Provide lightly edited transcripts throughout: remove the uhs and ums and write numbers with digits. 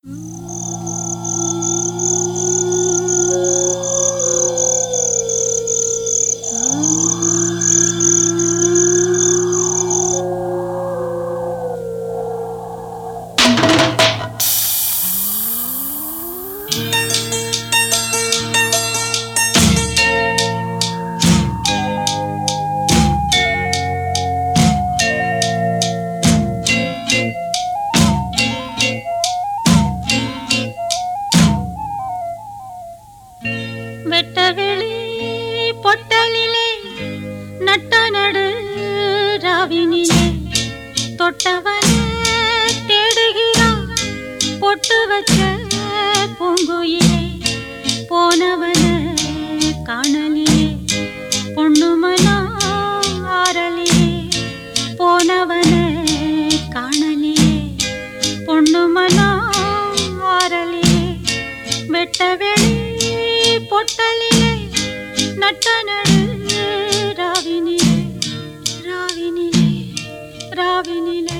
வெட்டவெளி பொட்டலிலே நட்ட நடு ராவினிலே தொட்டவன தேடுகிறான் பொட்டு வச்ச பூங்குயிலே போனவன காணலிலே பொண்ணுமனா ஆரலிலே போனவன காணலிலே பொண்ணுமனா ஆரலிலே வெட்டவெளி பொட்டலிலே நட்ட நடு ராவினிலே ராவினிலே ராவினிலே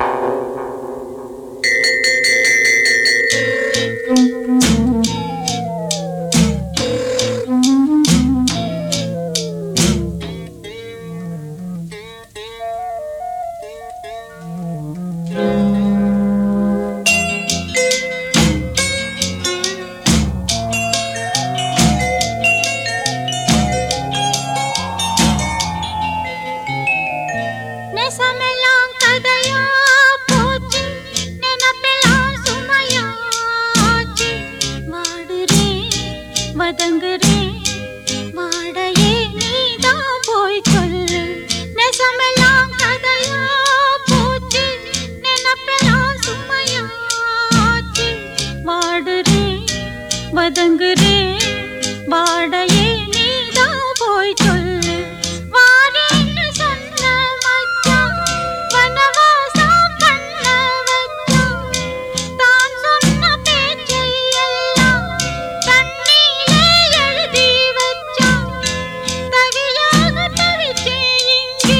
நெசமெல்லாம் கதையா போச்சு நினப்பெல்லாம் சுமையாச்சு வாடுறேன் வதங்குறேன் வாடையே நீதான் போய் சொல்லு நெசமெல்லாம் கதையா போச்சு நினப்பெல்லாம் சுமையாச்சு வாடுறேன் வதங்குறேன் வாடையே நீதான் போய் சொல்லு வாரேன்னு சொன்ன மச்சான் வனவாசம் பண்ண வச்சான் தான் சொன்ன பேச்சை எல்லாம் தண்ணியிலே எழுதி வச்சான் தவியாக தவிச்சேன் இங்கே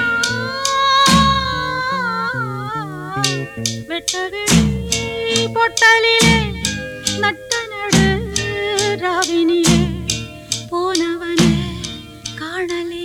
நான் வெட்டவெளி பொட்டலிலே நட்ட நடு ராவினிலே போனவன காணலே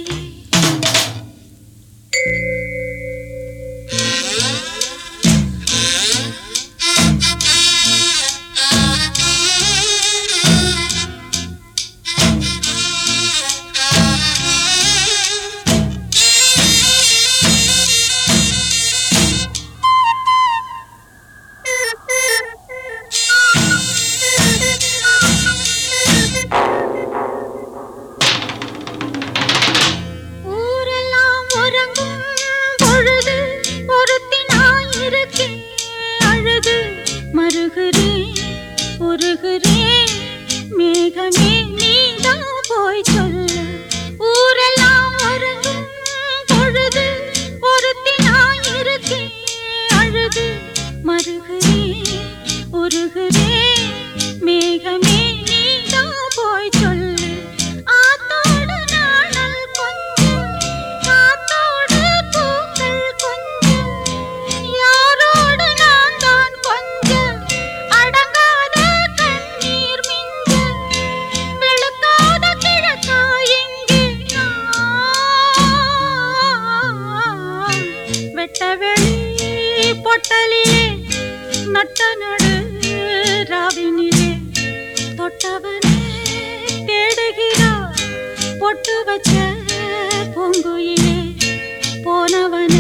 ஊரெல்லாம் உறங்கும் பொழுது ஒருத்தி நான் இருக்கேன் அழுது மருகுறேன் உருகுறேன் மேகமே நீதான் போய் சொல்லு ஊரெல்லாம் உறங்கும் பொழுது ஒருத்தி நான் இருக்கேன் அழுது மருகுறேன் உருகுறேன் மேகமே நீதான் போய் சொல்லு ஆத்தோடு நாணல் கொஞ்சம் காத்தோடு பூக்கள் கொஞ்சம் யாரோடு நான் தான் கொஞ்சம் அடங்காத கண்ணீர் மிஞ்ச வெளுக்காத கிழக்கா எங்கே நான் வெட்டவெளி பொட்டலிலே நட்ட நடு ராவினிலே தொட்டவன தேடுகிறான் பொட்டு வச்ச பூங்குயிலே போனவன